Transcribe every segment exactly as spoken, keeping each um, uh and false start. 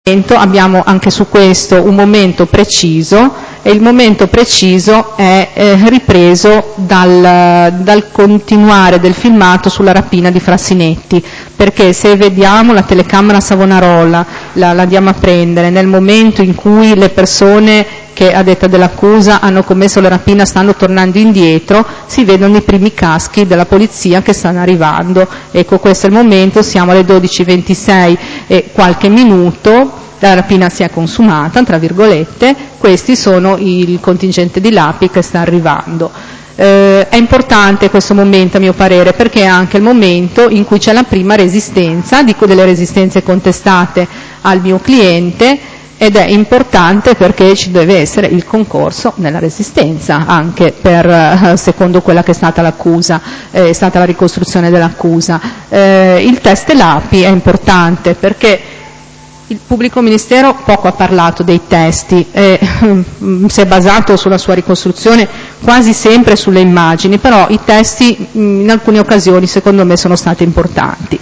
Abbiamo anche su questo un momento preciso e il momento preciso è eh, ripreso dal, dal continuare del filmato sulla rapina di Frassinetti, perché se vediamo la telecamera Savonarola, la, la andiamo a prendere nel momento in cui le persone che a detta dell'accusa hanno commesso la rapina stanno tornando indietro, si vedono i primi caschi della polizia che stanno arrivando. Ecco, questo è il momento, siamo alle dodici e ventisei e qualche minuto, la rapina si è consumata, tra virgolette, questi sono il contingente di Lapi che sta arrivando. Eh, è importante questo momento a mio parere perché è anche il momento in cui c'è la prima resistenza, dico delle resistenze contestate al mio cliente, ed è importante perché ci deve essere il concorso nella resistenza, anche per, secondo quella che è stata l'accusa, eh, è stata la ricostruzione dell'accusa. Eh, il test Lapi è importante perché il pubblico ministero poco ha parlato dei testi, eh, si è basato sulla sua ricostruzione quasi sempre sulle immagini, però i testi in alcune occasioni secondo me sono stati importanti.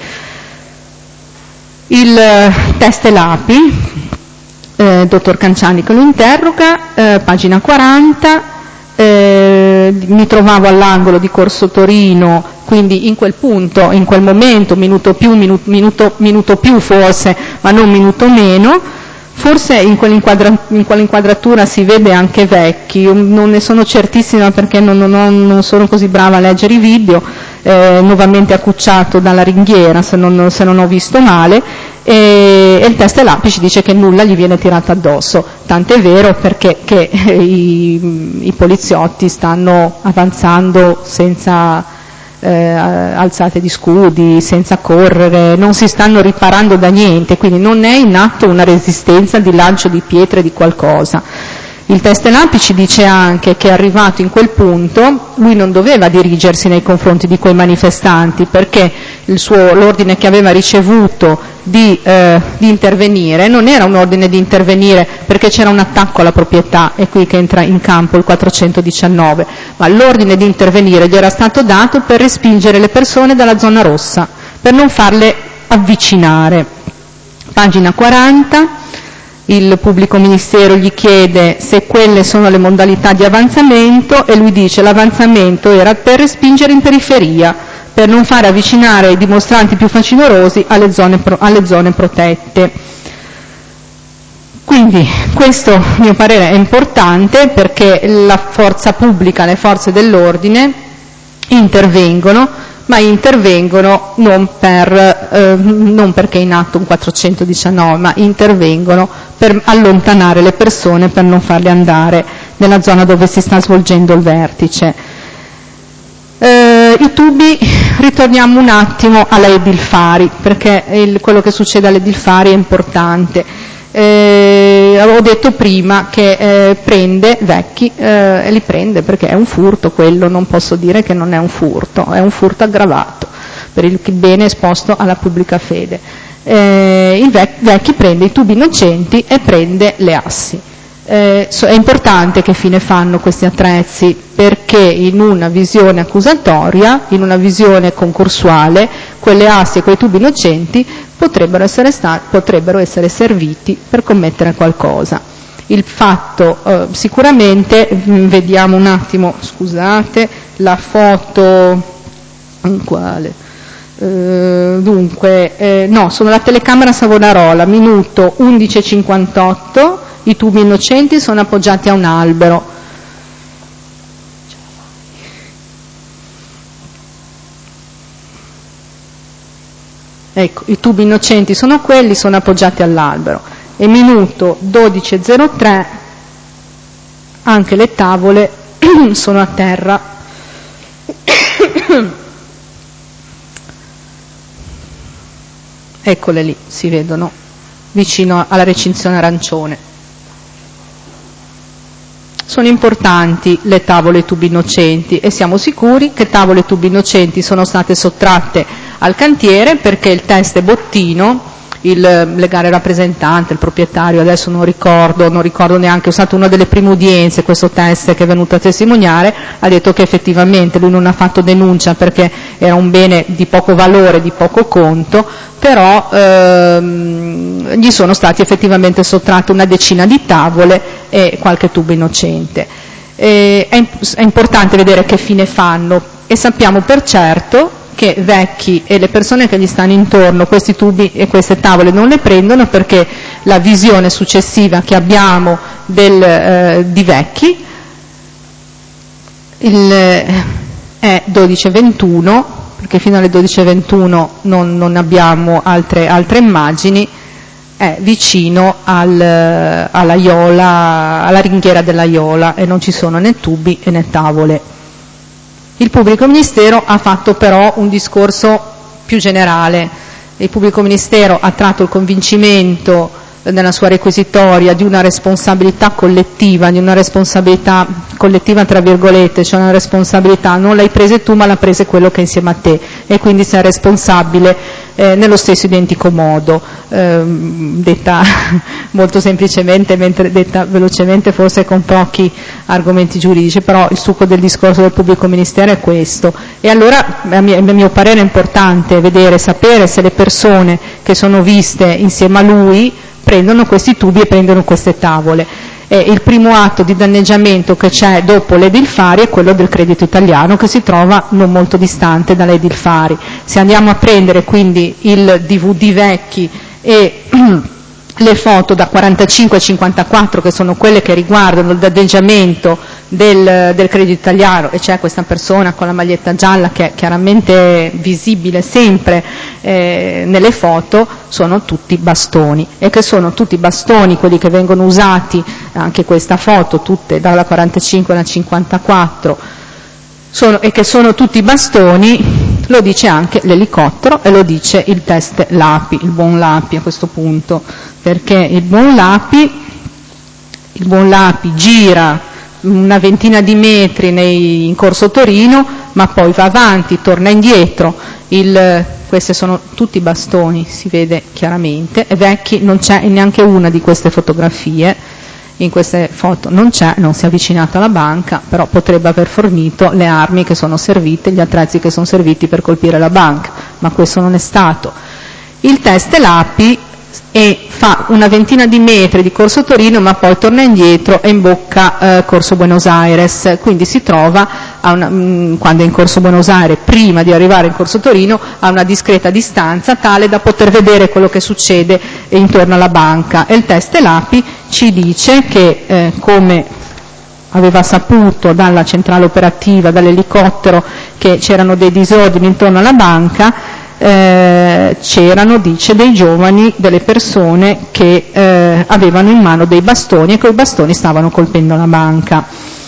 Il test Lapi, Eh, dottor Canciani che lo interroga, eh, pagina quaranta, eh, mi trovavo all'angolo di Corso Torino, quindi in quel punto, in quel momento, minuto più, minuto, minuto, minuto più forse, ma non minuto meno, forse in quell'inquadra, in quell'inquadratura si vede anche Vecchi, io non ne sono certissima perché non, non, non sono così brava a leggere i video, eh, nuovamente accucciato dalla ringhiera se non, se non ho visto male, e il test Lapi ci dice che nulla gli viene tirato addosso, tant'è vero perché che i, i poliziotti stanno avanzando senza eh, alzate di scudi, senza correre, non si stanno riparando da niente, quindi non è in atto una resistenza di lancio di pietre di qualcosa. Il test Lapi ci dice anche che arrivato in quel punto lui non doveva dirigersi nei confronti di quei manifestanti perché il suo, l'ordine che aveva ricevuto di, eh, di intervenire non era un ordine di intervenire perché c'era un attacco alla proprietà, è qui che entra in campo il quattrocentodiciannove, ma l'ordine di intervenire gli era stato dato per respingere le persone dalla zona rossa, per non farle avvicinare. Pagina quaranta. Il pubblico ministero gli chiede se quelle sono le modalità di avanzamento e lui dice l'avanzamento era per respingere in periferia, per non fare avvicinare i dimostranti più facinorosi alle zone, pro, alle zone protette. Quindi questo a mio parere è importante perché la forza pubblica, le forze dell'ordine intervengono, ma intervengono non, per, eh, non perché è in atto un quattrocentodiciannove, ma intervengono per allontanare le persone, per non farle andare nella zona dove si sta svolgendo il vertice. Eh, I tubi, ritorniamo un attimo alla Edilfari, perché il, quello che succede alle Edilfari è importante. Eh, avevo detto prima che eh, prende Vecchi eh, e li prende perché è un furto quello, non posso dire che non è un furto, è un furto aggravato per il bene esposto alla pubblica fede. Eh, il vec- Vecchi prende i tubi innocenti e prende le assi. Eh, so, è importante che fine fanno questi attrezzi perché in una visione accusatoria, in una visione concorsuale, quelle assi e quei tubi innocenti potrebbero essere, stati, potrebbero essere serviti per commettere qualcosa. Il fatto eh, sicuramente, mh, vediamo un attimo, scusate, la foto, quale? Eh, dunque, eh, no, sono la telecamera Savonarola, minuto undici e cinquantotto, i tubi innocenti sono appoggiati a un albero. Ecco, i tubi innocenti sono quelli, sono appoggiati all'albero. E minuto dodici e zero tre, anche le tavole sono a terra. Eccole lì, si vedono, vicino alla recinzione arancione. Sono importanti le tavole e tubi innocenti e siamo sicuri che tavole e tubi innocenti sono state sottratte al cantiere perché il test Bottino il legale rappresentante, il proprietario, adesso non ricordo, non ricordo neanche, è stata una delle prime udienze, questo teste che è venuto a testimoniare, ha detto che effettivamente lui non ha fatto denuncia perché era un bene di poco valore, di poco conto, però ehm, gli sono stati effettivamente sottratte una decina di tavole e qualche tubo innocente. E è, è importante vedere che fine fanno e sappiamo per certo che Vecchi e le persone che gli stanno intorno questi tubi e queste tavole non le prendono, perché la visione successiva che abbiamo del, eh, di Vecchi il, è dodici e ventuno, perché fino alle dodici e ventuno non, non abbiamo altre, altre immagini, è vicino al, alla, Iola, alla ringhiera della Iola e non ci sono né tubi né tavole. Il pubblico ministero ha fatto però un discorso più generale. Il pubblico ministero ha tratto il convincimento nella sua requisitoria di una responsabilità collettiva, di una responsabilità collettiva tra virgolette, cioè una responsabilità, non l'hai presa tu ma l'ha presa quello che è insieme a te e quindi sei responsabile eh, nello stesso identico modo, eh, detta molto semplicemente, mentre detta velocemente forse con pochi argomenti giuridici, però il succo del discorso del pubblico ministero è questo. E allora a mio, a mio parere è importante vedere, sapere se le persone che sono viste insieme a lui prendono questi tubi e prendono queste tavole. Eh, il primo atto di danneggiamento che c'è dopo l'Edilfari è quello del Credito Italiano, che si trova non molto distante dall'Edilfari. Se andiamo a prendere quindi il D V D Vecchi e le foto da quarantacinque a cinquantaquattro, che sono quelle che riguardano il danneggiamento del, del Credito Italiano, e c'è questa persona con la maglietta gialla che è chiaramente visibile sempre eh, nelle foto, sono tutti bastoni, e che sono tutti bastoni quelli che vengono usati, anche questa foto, tutte dalla quarantacinque alla cinquantaquattro, sono, e che sono tutti bastoni, lo dice anche l'elicottero e lo dice il test Lapi, il buon Lapi a questo punto, perché il buon Lapi, il buon Lapi gira una ventina di metri nei, in Corso Torino, ma poi va avanti, torna indietro, il, questi sono tutti bastoni, si vede chiaramente, e Vecchi non c'è in neanche una di queste fotografie. In queste foto non c'è, non si è avvicinato alla banca, però potrebbe aver fornito le armi che sono servite, gli attrezzi che sono serviti per colpire la banca, ma questo non è stato. Il test Lapi e fa una ventina di metri di Corso Torino, ma poi torna indietro e imbocca eh, Corso Buenos Aires, quindi si trova a una, mh, quando è in Corso Buenos Aires, prima di arrivare in Corso Torino, a una discreta distanza tale da poter vedere quello che succede intorno alla banca. E il test Lapi ci dice che eh, come aveva saputo dalla centrale operativa, dall'elicottero, che c'erano dei disordini intorno alla banca, eh, c'erano, dice, dei giovani, delle persone che eh, avevano in mano dei bastoni e quei bastoni stavano colpendo la banca.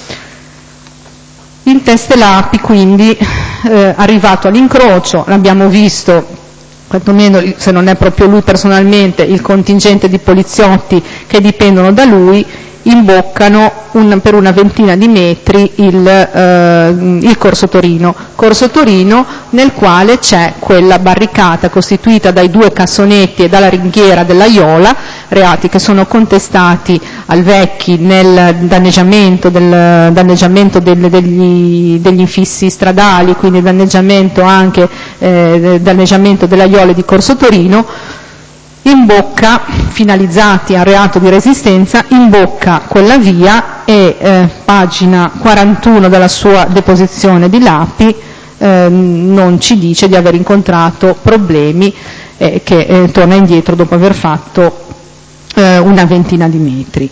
Il test Lapi quindi eh, arrivato all'incrocio, l'abbiamo visto, quantomeno se non è proprio lui personalmente, il contingente di poliziotti che dipendono da lui, imboccano un, per una ventina di metri il, eh, il Corso Torino, Corso Torino nel quale c'è quella barricata costituita dai due cassonetti e dalla ringhiera della Iola, reati che sono contestati al Vecchi nel danneggiamento, del, danneggiamento del, degli, degli infissi stradali, quindi danneggiamento anche eh, danneggiamento della Iola di Corso Torino. Imbocca, finalizzati al reato di resistenza, imbocca quella via e eh, pagina quarantuno della sua deposizione di Lapi eh, non ci dice di aver incontrato problemi, eh, che eh, torna indietro dopo aver fatto eh, una ventina di metri.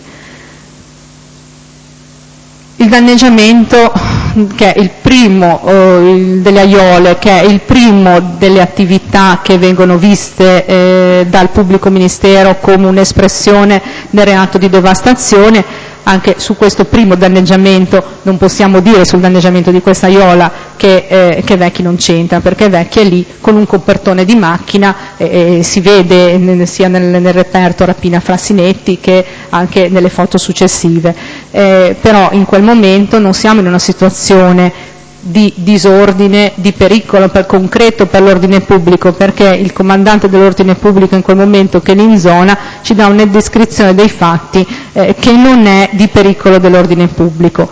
Il danneggiamento, che è il primo eh, il, delle aiole, che è il primo delle attività che vengono viste eh, dal pubblico ministero come un'espressione del reato di devastazione. Anche su questo primo danneggiamento non possiamo dire, sul danneggiamento di questa aiuola, che, eh, che Vecchi non c'entra, perché Vecchi è lì con un copertone di macchina, e eh, si vede nel, sia nel, nel reperto rapina Frassinetti che anche nelle foto successive. Eh, però in quel momento non siamo in una situazione di disordine, di pericolo per concreto per l'ordine pubblico, perché il comandante dell'ordine pubblico in quel momento che li inzona ci dà una descrizione dei fatti eh, che non è di pericolo dell'ordine pubblico.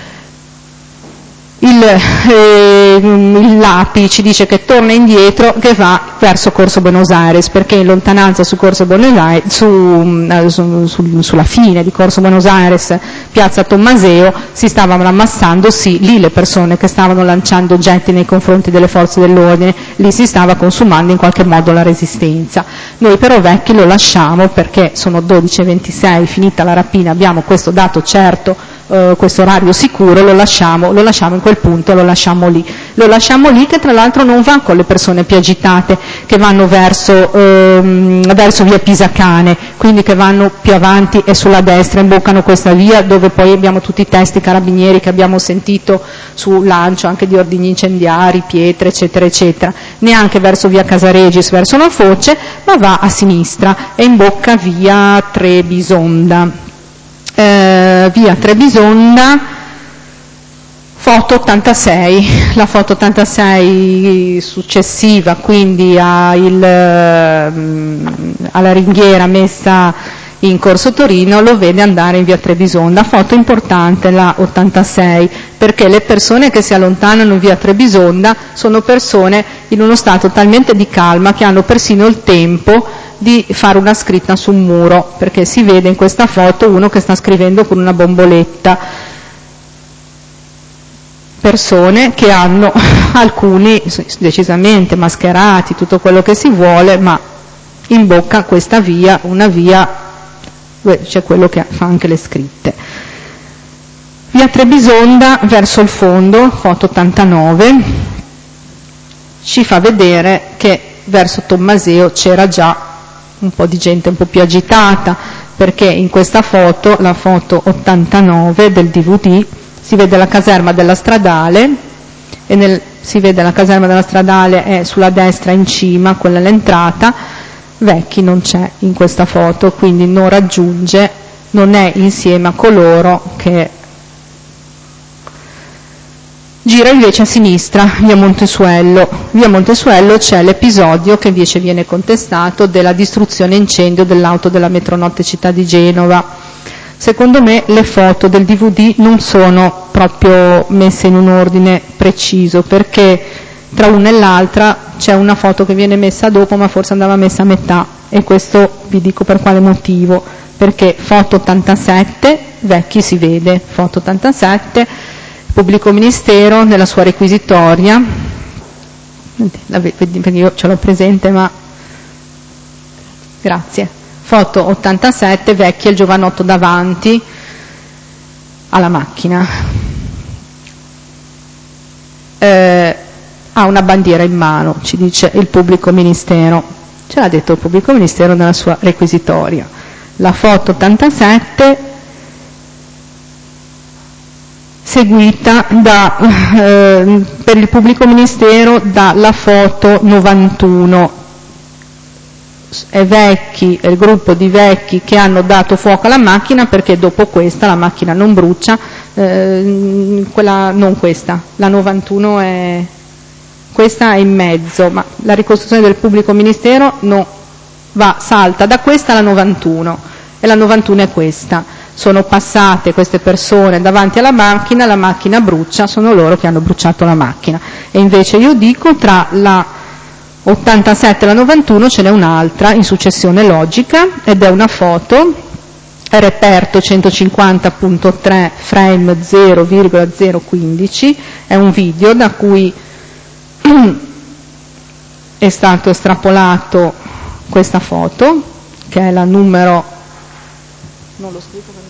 Il, eh, il Lapi ci dice che torna indietro, che va verso Corso Buenos Aires, perché in lontananza su Corso Buenos Aires, su, eh, su, su, sulla fine di Corso Buenos Aires, piazza Tommaseo, si stavano ammassando, sì, lì le persone che stavano lanciando oggetti nei confronti delle forze dell'ordine, lì si stava consumando in qualche modo la resistenza. Noi però Vecchi lo lasciamo perché sono dodici e ventisei, finita la rapina, abbiamo questo dato certo, Uh, questo orario sicuro, lo lasciamo, lo lasciamo in quel punto, lo lasciamo lì. Lo lasciamo lì che tra l'altro non va con le persone più agitate che vanno verso, um, verso via Pisacane, quindi che vanno più avanti e sulla destra, imboccano questa via dove poi abbiamo tutti i testi carabinieri che abbiamo sentito sul lancio anche di ordigni incendiari, pietre, eccetera, eccetera. Neanche verso via Casaregis, verso la foce, ma va a sinistra e imbocca via Trebisonda. Eh, via Trebisonda, foto ottantasei, la foto ottantasei successiva quindi a il, alla ringhiera messa in Corso Torino lo vede andare in via Trebisonda, foto importante la ottantasei, perché le persone che si allontanano in via Trebisonda sono persone in uno stato talmente di calma che hanno persino il tempo di fare una scritta su un muro, perché si vede in questa foto uno che sta scrivendo con una bomboletta. Persone che hanno, alcuni decisamente mascherati, tutto quello che si vuole, ma in bocca questa via, una via, c'è quello che fa anche le scritte. Via Trebisonda verso il fondo, foto ottantanove, ci fa vedere che verso Tommaseo c'era già un po' di gente un po' più agitata, perché in questa foto, la foto ottantanove del D V D, si vede la caserma della Stradale e nel, si vede la caserma della Stradale è sulla destra in cima, quella è l'entrata. Vecchi non c'è in questa foto, quindi non raggiunge, non è insieme a coloro che gira invece a sinistra, via Montesuello. Via Montesuello c'è l'episodio che invece viene contestato della distruzione e incendio dell'auto della Metronotte Città di Genova. Secondo me le foto del D V D non sono proprio messe in un ordine preciso, perché tra una e l'altra c'è una foto che viene messa dopo, ma forse andava messa a metà, e questo vi dico per quale motivo, perché foto ottantasette, Vecchi si vede, foto ottantasette, Pubblico Ministero nella sua requisitoria, io ce l'ho presente ma grazie, foto ottantasette, Vecchi e il giovanotto davanti alla macchina, eh, ha una bandiera in mano, ci dice il Pubblico Ministero, ce l'ha detto il Pubblico Ministero nella sua requisitoria. La foto ottantasette seguita da, eh, per il Pubblico Ministero dalla foto novantuno, è Vecchi, è il gruppo di Vecchi che hanno dato fuoco alla macchina, perché dopo questa la macchina non brucia, eh, quella, non questa, la novantuno è, questa è in mezzo, ma la ricostruzione del Pubblico Ministero no, va, salta da questa alla novantuno, e la novantuno è questa. Sono passate queste persone davanti alla macchina, la macchina brucia, sono loro che hanno bruciato la macchina. E invece io dico tra la ottantasette e la novantuno ce n'è un'altra in successione logica, ed è una foto, reperto centocinquanta punto tre, frame zero virgola zero quindici, è un video da cui è stato estrapolato questa foto, che è la numero, non lo scrivo per me,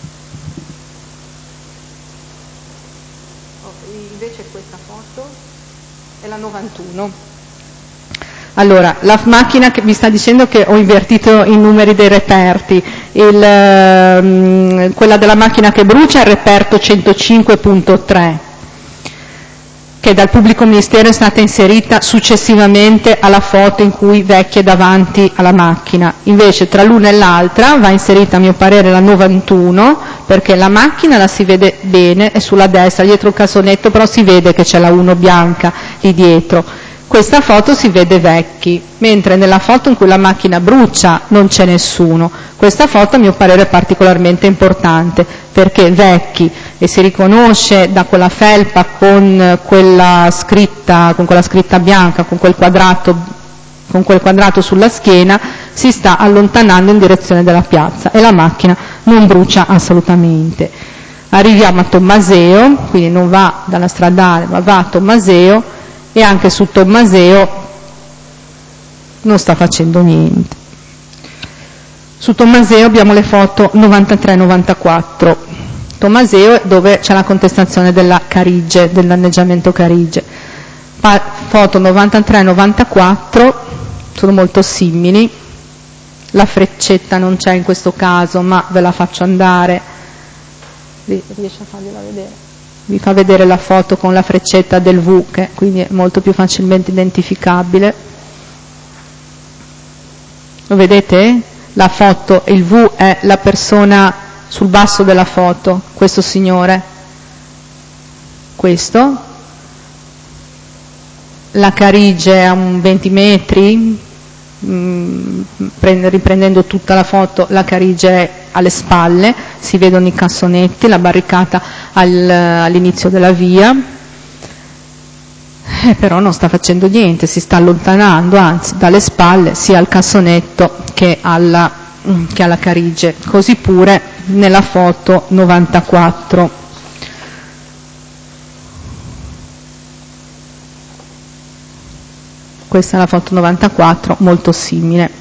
oh, invece questa foto è la novantuno. Allora, la macchina che mi sta dicendo che ho invertito i numeri dei reperti, il, ehm, quella della macchina che brucia è il reperto centocinque punto tre, che dal pubblico ministero è stata inserita successivamente alla foto in cui Vecchi è davanti alla macchina. Invece tra l'una e l'altra va inserita a mio parere la novantuno, perché la macchina la si vede bene, è sulla destra, dietro il cassonetto, però si vede che c'è la uno bianca lì dietro. Questa foto si vede Vecchi, mentre nella foto in cui la macchina brucia non c'è nessuno. Questa foto a mio parere è particolarmente importante, perché Vecchi, e si riconosce da quella felpa con quella scritta, con quella scritta bianca, con quel quadrato, con quel quadrato sulla schiena, si sta allontanando in direzione della piazza e la macchina non brucia assolutamente. Arriviamo a Tommaseo, quindi non va dalla stradale ma va a Tommaseo, e anche su Tommaseo non sta facendo niente. Su Tommaseo abbiamo le foto novantatré novantaquattro. Tommaseo è dove c'è la contestazione della Carige, del danneggiamento Carige. Pa- foto novantatré novantaquattro sono molto simili. La freccetta non c'è in questo caso, ma ve la faccio andare. Riesce a fargliela vedere? Vi fa vedere la foto con la freccetta del V, che quindi è molto più facilmente identificabile. Lo vedete? La foto, il V è la persona sul basso della foto, questo signore, questo. La Carige a un venti metri, mh, riprendendo tutta la foto, la Carige è alle spalle, si vedono i cassonetti, la barricata al, all'inizio della via, eh, però non sta facendo niente, si sta allontanando, anzi dalle spalle sia al cassonetto che alla, che alla Carige. Così pure nella foto novantaquattro. Questa è la foto novantaquattro, molto simile.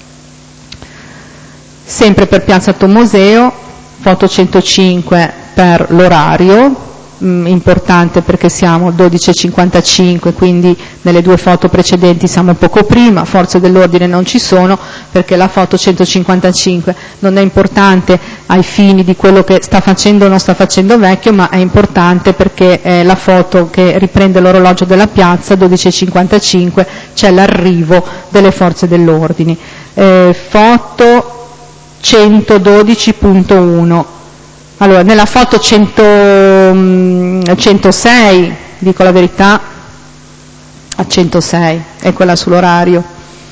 Sempre per Piazza Tommaseo, foto centocinque per l'orario, mh, importante perché siamo dodici e cinquantacinque, quindi nelle due foto precedenti siamo poco prima, forze dell'ordine non ci sono, perché la foto centocinquantacinque non è importante ai fini di quello che sta facendo o non sta facendo Vecchio, ma è importante perché è la foto che riprende l'orologio della piazza, dodici e cinquantacinque, c'è l'arrivo delle forze dell'ordine. Eh, foto centododici punto uno. Allora, nella foto cento, centosei, dico la verità, a centosei, è quella sull'orario.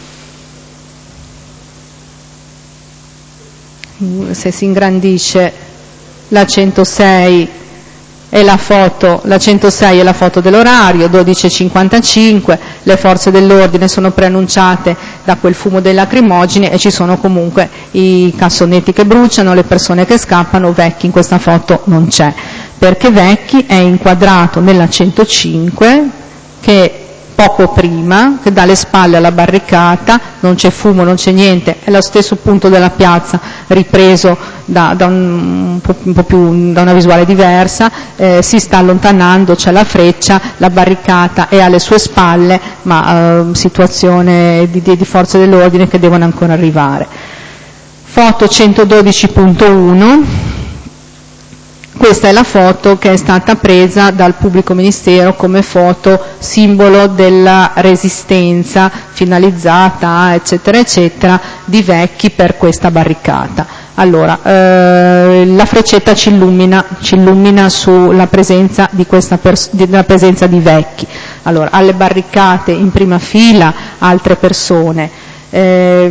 Se si ingrandisce la centosei è la foto, la centosei è la foto dell'orario, dodici e cinquantacinque, le forze dell'ordine sono preannunciate da quel fumo dei lacrimogeni e ci sono comunque i cassonetti che bruciano, le persone che scappano. Vecchi in questa foto non c'è, perché Vecchi è inquadrato nella centocinque, che poco prima, che dà le spalle alla barricata, non c'è fumo, non c'è niente, è lo stesso punto della piazza ripreso da, da, un, un po', un po' più, da una visuale diversa, eh, si sta allontanando, c'è la freccia, la barricata è alle sue spalle, ma eh, situazione di, di, di forze dell'ordine che devono ancora arrivare. Foto centododici punto uno. Questa è la foto che è stata presa dal pubblico ministero come foto simbolo della resistenza finalizzata, eccetera, eccetera, di Vecchi per questa barricata. Allora, eh, la freccetta ci illumina, ci illumina sulla presenza di questa pers- della presenza di Vecchi. Allora, alle barricate in prima fila altre persone. Eh,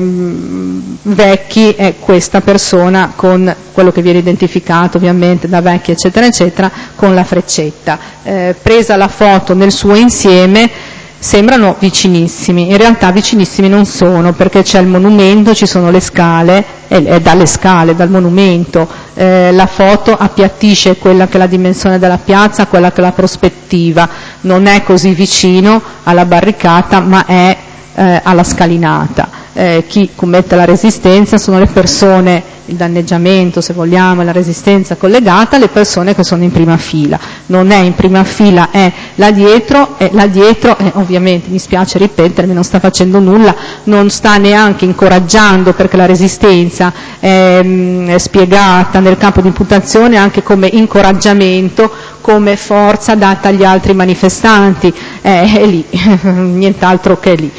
Vecchi è questa persona con quello che viene identificato ovviamente da Vecchi eccetera eccetera con la freccetta, eh, presa la foto nel suo insieme sembrano vicinissimi, in realtà vicinissimi non sono, perché c'è il monumento, ci sono le scale e, e dalle scale, dal monumento eh, la foto appiattisce quella che è la dimensione della piazza, quella che è la prospettiva, non è così vicino alla barricata ma è Eh, alla scalinata. Eh, chi commette la resistenza sono le persone, il danneggiamento se vogliamo, la resistenza collegata alle persone che sono in prima fila. Non è in prima fila, è là dietro, e là dietro eh, ovviamente, mi spiace ripetermi, non sta facendo nulla, non sta neanche incoraggiando, perché la resistenza è, mh, è spiegata nel campo di imputazione anche come incoraggiamento come forza data agli altri manifestanti, è, è lì, nient'altro che lì.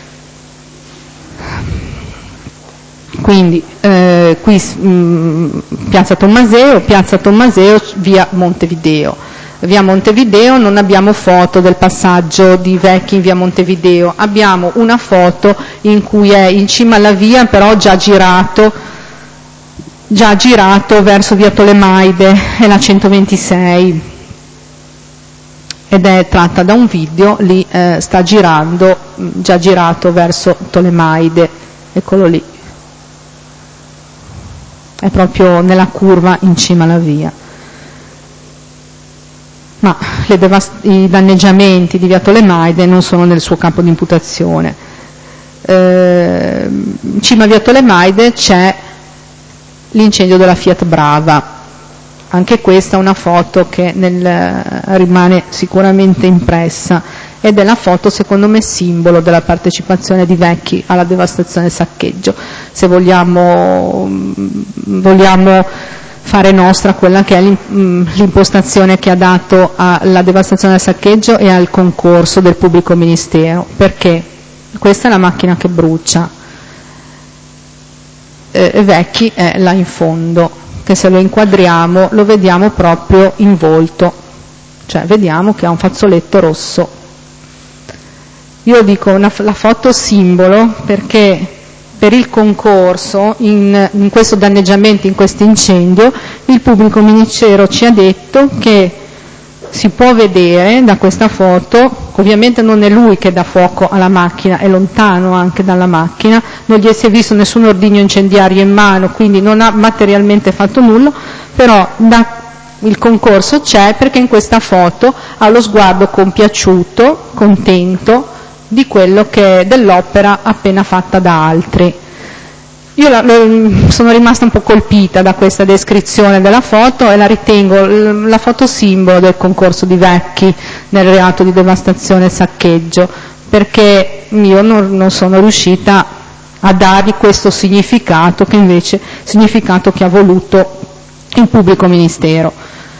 Quindi eh, qui mh, Piazza Tommaseo, Piazza Tommaseo, via Montevideo. Via Montevideo non abbiamo foto del passaggio di Vecchi in via Montevideo, abbiamo una foto in cui è in cima alla via, però già girato, già girato verso via Tolemaide, è la centoventisei, ed è tratta da un video, lì eh, sta girando, già girato verso Tolemaide, eccolo lì. È proprio nella curva in cima alla via. Ma le devast- i danneggiamenti di via Tolemaide non sono nel suo campo di imputazione. Eh, in cima a via Tolemaide c'è l'incendio della Fiat Brava. Anche questa è una foto che nel, rimane sicuramente impressa, ed è la foto secondo me simbolo della partecipazione di Vecchi alla devastazione e saccheggio. Se vogliamo, vogliamo fare nostra quella che è l'impostazione che ha dato alla devastazione e al saccheggio e al concorso del pubblico ministero, perché questa è la macchina che brucia, e Vecchi è là in fondo, che se lo inquadriamo lo vediamo proprio in volto, cioè vediamo che ha un fazzoletto rosso. Io dico una, la foto simbolo perché per il concorso, in, in questo danneggiamento, in questo incendio, il pubblico ministero ci ha detto che si può vedere da questa foto, ovviamente non è lui che dà fuoco alla macchina, è lontano anche dalla macchina, non gli si è visto nessun ordigno incendiario in mano, quindi non ha materialmente fatto nulla, però da il concorso c'è perché in questa foto ha lo sguardo compiaciuto, contento di quello che dell'opera appena fatta da altri. Io la, lo, sono rimasta un po' colpita da questa descrizione della foto e la ritengo la foto simbolo del concorso di Vecchi nel reato di devastazione e saccheggio, perché io non, non sono riuscita a dargli questo significato che invece significato che ha voluto il pubblico ministero.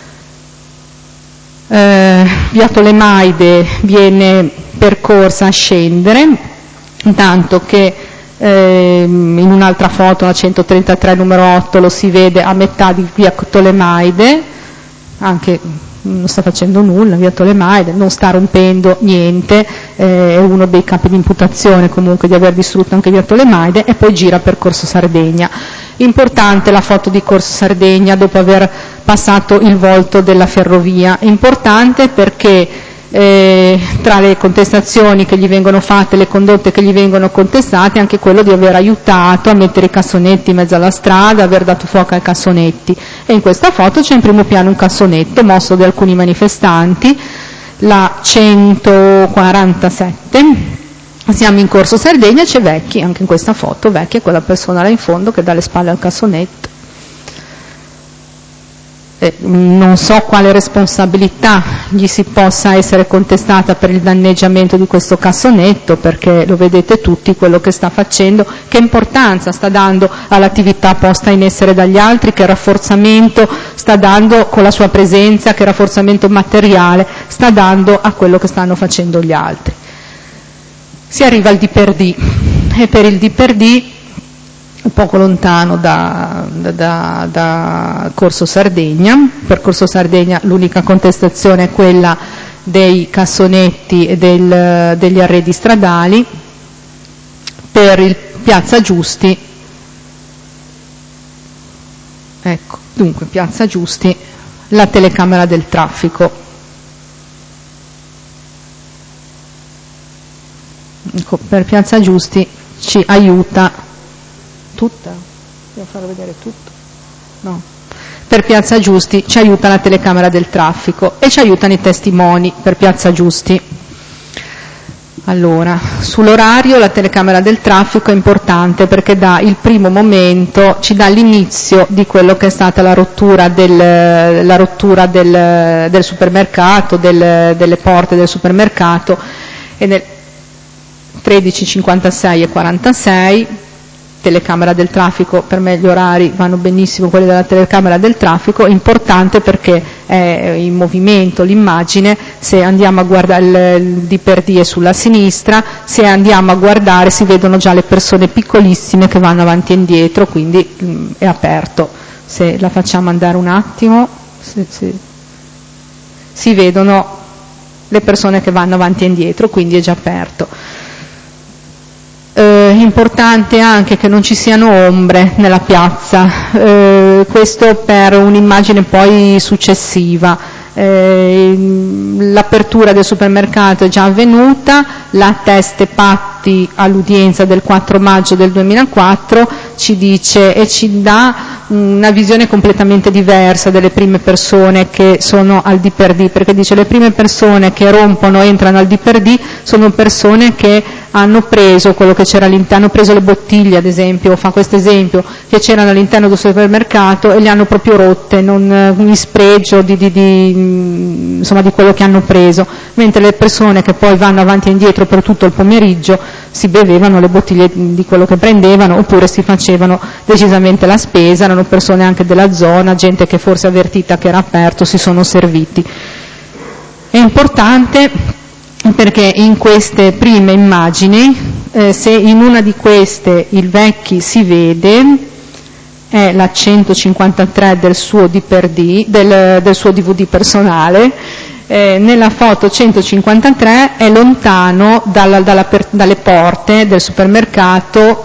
Eh, via Tolemaide viene percorsa a scendere, intanto che eh, in un'altra foto, la centotrentatré numero otto, lo si vede a metà di via Tolemaide, anche non sta facendo nulla, via Tolemaide, non sta rompendo niente, eh, è uno dei capi di imputazione comunque di aver distrutto anche via Tolemaide, e poi gira per Corso Sardegna. Importante la foto di Corso Sardegna dopo aver passato il volto della ferrovia, importante perché eh, tra le contestazioni che gli vengono fatte, le condotte che gli vengono contestate, anche quello di aver aiutato a mettere i cassonetti in mezzo alla strada, aver dato fuoco ai cassonetti, e in questa foto c'è in primo piano un cassonetto mosso da alcuni manifestanti, la centoquarantasette. Siamo in Corso Sardegna, c'è Vecchi, anche in questa foto Vecchi è quella persona là in fondo che dà le spalle al cassonetto. Eh, non so quale responsabilità gli si possa essere contestata per il danneggiamento di questo cassonetto, perché lo vedete tutti quello che sta facendo, che importanza sta dando all'attività posta in essere dagli altri, che rafforzamento sta dando con la sua presenza, che rafforzamento materiale sta dando a quello che stanno facendo gli altri. Si arriva al Diperdì, e per il Diperdì, poco lontano da, da, da, da Corso Sardegna, per Corso Sardegna l'unica contestazione è quella dei cassonetti e del, degli arredi stradali. Per il Piazza Giusti, ecco, dunque Piazza Giusti, la telecamera del traffico. Ecco, per Piazza Giusti ci aiuta tutta? Devo farlo vedere tutto? No. Per Piazza Giusti ci aiuta la telecamera del traffico e ci aiutano i testimoni per Piazza Giusti. Allora, sull'orario la telecamera del traffico è importante perché dà il primo momento, ci dà l'inizio di quello che è stata la rottura del, la rottura del, del supermercato, del, delle porte del supermercato, e nel tredici cinquantasei e quarantasei telecamera del traffico, per me gli orari vanno benissimo quelli della telecamera del traffico, è importante perché è in movimento l'immagine, se andiamo a guardare il, il D per D è sulla sinistra, se andiamo a guardare si vedono già le persone piccolissime che vanno avanti e indietro, quindi mh, è aperto. Se la facciamo andare un attimo, se, se, si vedono le persone che vanno avanti e indietro, quindi è già aperto. Eh, importante anche che non ci siano ombre nella piazza, eh, questo per un'immagine poi successiva. Eh, l'apertura del supermercato è già avvenuta, la teste patti all'udienza del quattro maggio del duemilaquattro ci dice e ci dà una visione completamente diversa delle prime persone che sono al D per D, perché dice le prime persone che rompono, entrano al D per D sono persone che hanno preso quello che c'era all'interno, hanno preso le bottiglie ad esempio, fa questo esempio, che c'erano all'interno del supermercato e le hanno proprio rotte, non in spregio di, di, di, insomma, di quello che hanno preso, mentre le persone che poi vanno avanti e indietro per tutto il pomeriggio si bevevano le bottiglie di quello che prendevano oppure si facevano decisamente la spesa, erano persone anche della zona, gente che forse avvertita che era aperto si sono serviti. È importante perché in queste prime immagini, eh, se in una di queste il Vecchi si vede, è la centocinquantatré del suo D per D, del, del suo D V D personale, eh, nella foto centocinquantatré è lontano dalla, dalla, per, dalle porte del supermercato,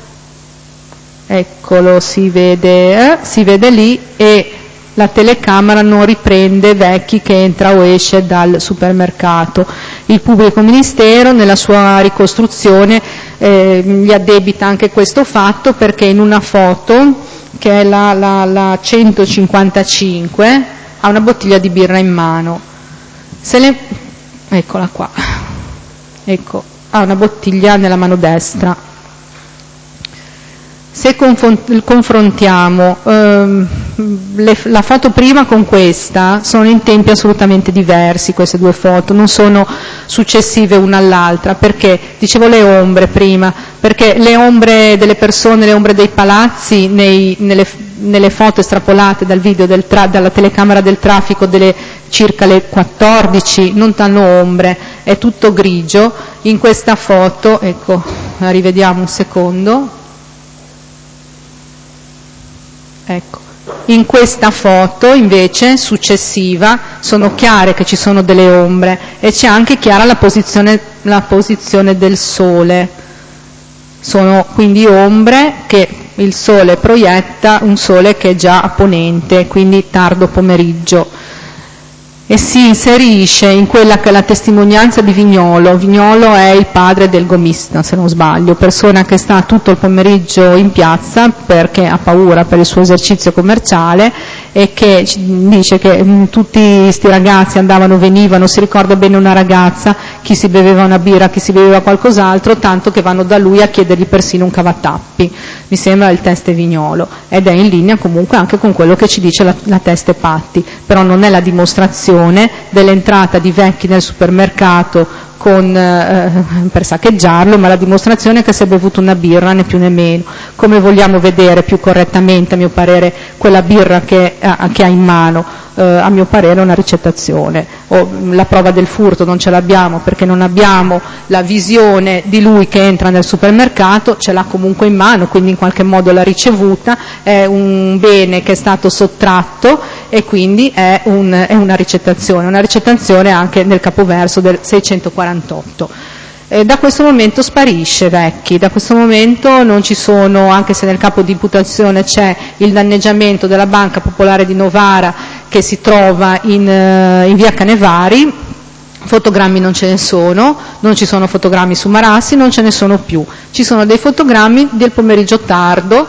eccolo, si vede, eh, si vede lì e la telecamera non riprende Vecchi che entra o esce dal supermercato. Il pubblico ministero nella sua ricostruzione eh, gli addebita anche questo fatto perché in una foto, che è la, la, la centocinquantacinque, ha una bottiglia di birra in mano. Se le... Eccola qua. Ecco, ha una bottiglia nella mano destra. Se confrontiamo ehm, le, la foto prima con questa, sono in tempi assolutamente diversi queste due foto, non sono successive una all'altra, perché, dicevo le ombre prima, perché le ombre delle persone, le ombre dei palazzi, nei, nelle, nelle foto estrapolate dal video del tra, dalla telecamera del traffico delle circa le quattordici, non danno ombre, è tutto grigio. In questa foto, ecco, la rivediamo un secondo. Ecco, in questa foto invece successiva sono chiare che ci sono delle ombre e c'è anche chiara la posizione, la posizione del sole. Sono quindi ombre che il sole proietta, un sole che è già a ponente, quindi tardo pomeriggio. E si inserisce in quella che è la testimonianza di Vignolo. Vignolo è il padre del gomista, se non sbaglio, persona che sta tutto il pomeriggio in piazza perché ha paura per il suo esercizio commerciale e che dice che mh, tutti questi ragazzi andavano, venivano, si ricorda bene una ragazza, chi si beveva una birra, chi si beveva qualcos'altro, tanto che vanno da lui a chiedergli persino un cavatappi. Mi sembra il teste Vignolo, ed è in linea comunque anche con quello che ci dice la, la teste Patti, però non è la dimostrazione dell'entrata di Vecchi nel supermercato con, eh, per saccheggiarlo, ma la dimostrazione è che si è bevuto una birra, né più né meno. Come vogliamo vedere più correttamente, a mio parere, quella birra che, eh, che ha in mano? Eh, a mio parere è una ricettazione. O, la prova del furto non ce l'abbiamo perché non abbiamo la visione di lui che entra nel supermercato, ce l'ha comunque in mano, quindi in qualche modo l'ha ricevuta, è un bene che è stato sottratto e quindi è, un, è una ricettazione, una ricettazione anche nel capoverso del seicentoquarantotto. E da questo momento sparisce Vecchi, da questo momento non ci sono, anche se nel capo di imputazione c'è il danneggiamento della Banca Popolare di Novara che si trova in, in via Canevari, fotogrammi non ce ne sono, non ci sono fotogrammi su Marassi, non ce ne sono più, ci sono dei fotogrammi del pomeriggio tardo,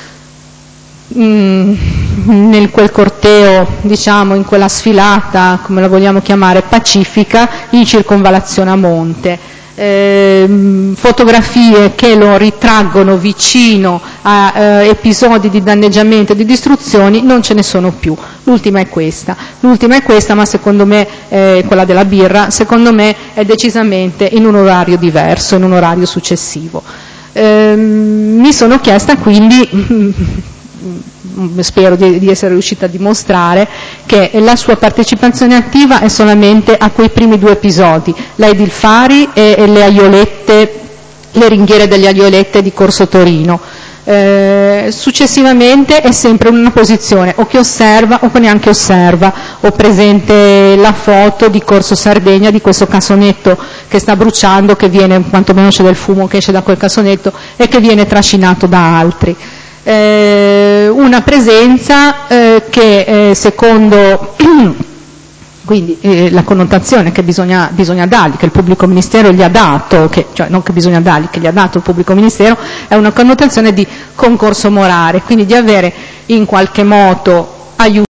mh, nel quel corteo, diciamo, in quella sfilata, come la vogliamo chiamare, pacifica, in circonvallazione a monte. Eh, fotografie che lo ritraggono vicino a eh, episodi di danneggiamento e di distruzioni non ce ne sono più. L'ultima è questa, l'ultima è questa, ma secondo me, eh, quella della birra, secondo me è decisamente in un orario diverso, in un orario successivo. Eh, mi sono chiesta quindi, spero di, di essere riuscita a dimostrare, che la sua partecipazione attiva è solamente a quei primi due episodi, la Edil Fari e, e le aiolette, le ringhiere delle aiolette di Corso Torino. Eh, successivamente è sempre in una posizione o che osserva o che neanche osserva. Ho presente la foto di Corso Sardegna di questo cassonetto che sta bruciando, che viene, quantomeno c'è del fumo che esce da quel cassonetto e che viene trascinato da altri. Eh, una presenza eh, che eh, secondo quindi eh, la connotazione che bisogna, bisogna dargli, che il pubblico ministero gli ha dato, che, cioè non che bisogna dargli, che gli ha dato il pubblico ministero, è una connotazione di concorso morale, quindi di avere in qualche modo aiutato